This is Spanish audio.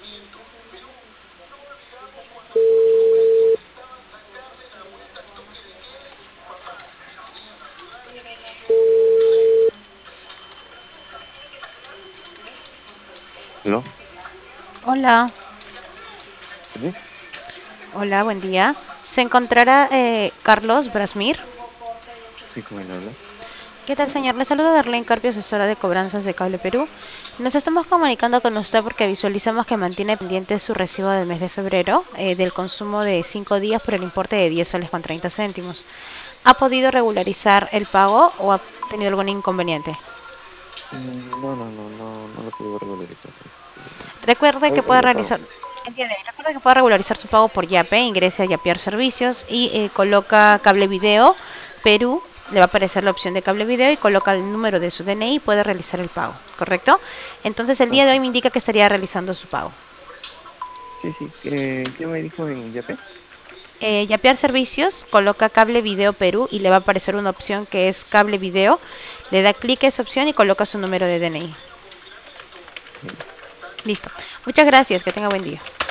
¿Aló? Hola, ¿Sí? hola, buen día. ¿Se encontrará Carlos Brasmir? Sí, con él habla. ¿Qué tal, señor? Le saluda Darlene Carpio, asesora de cobranzas de Cable Perú. Nos estamos comunicando con usted porque visualizamos que mantiene pendiente su recibo del mes de febrero del consumo de 5 días por el importe de 10 soles con 30 céntimos. ¿Ha podido regularizar el pago o ha tenido algún inconveniente? No lo puedo regularizar. Recuerde que Hoy puede lo pago. realizar, entiende, recuerde que puede regularizar su pago por Yape, ingrese a Yapear Servicios y coloca cable video Perú, le va a aparecer la opción de cable video y coloca el número de su DNI y puede realizar el pago, ¿correcto? Entonces el Ah, día de hoy sí. me indica que estaría realizando su pago. Sí, sí. ¿Qué me dijo en Yape? Yapear Servicios, coloca cable video Perú y le va a aparecer una opción que es cable video, le da clic a esa opción y coloca su número de DNI. Sí. Listo. Muchas gracias, que tenga buen día.